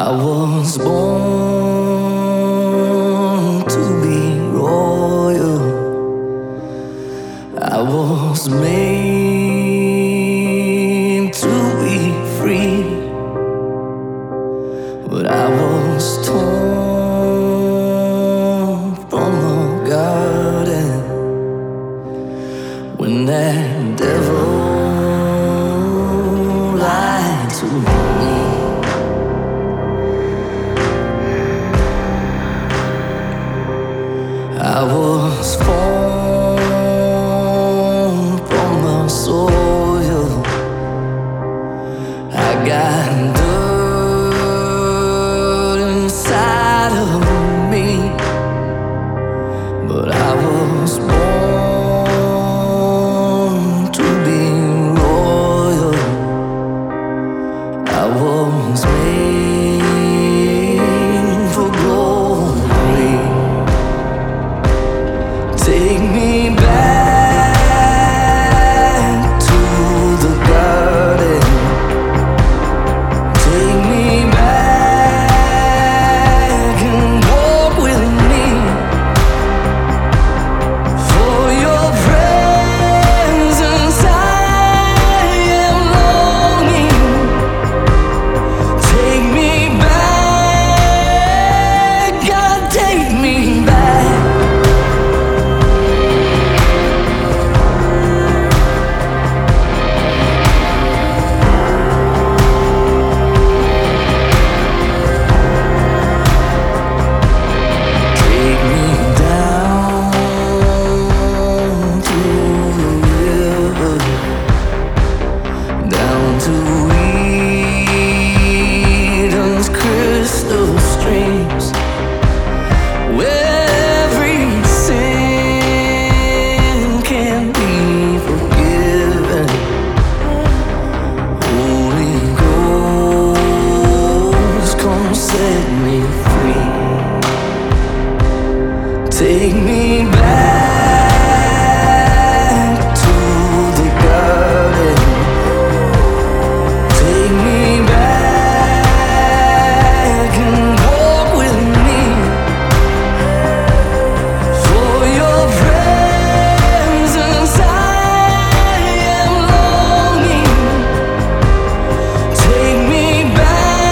I was born to be royal. I was made to be free, but I was torn from the garden when that devil lied to me. I was formed from the soil. I got dirt inside of me, but I was born to be royal. I was made for glory. Take me back to the garden. Take me back and walk with me. For your presence I am longing. Take me back, God, take me back. Set me free. Take me back to the garden. Take me back and walk with me. For your presence I am longing. Take me back.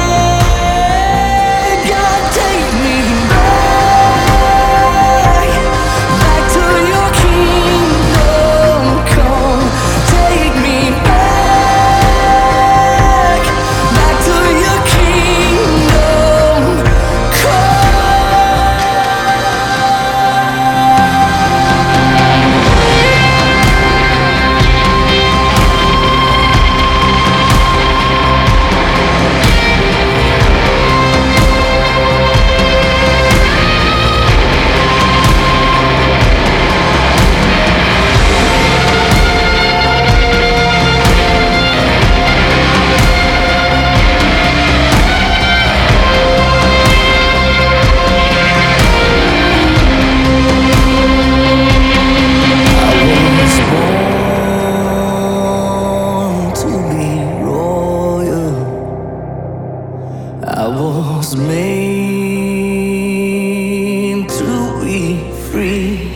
I was made to be free.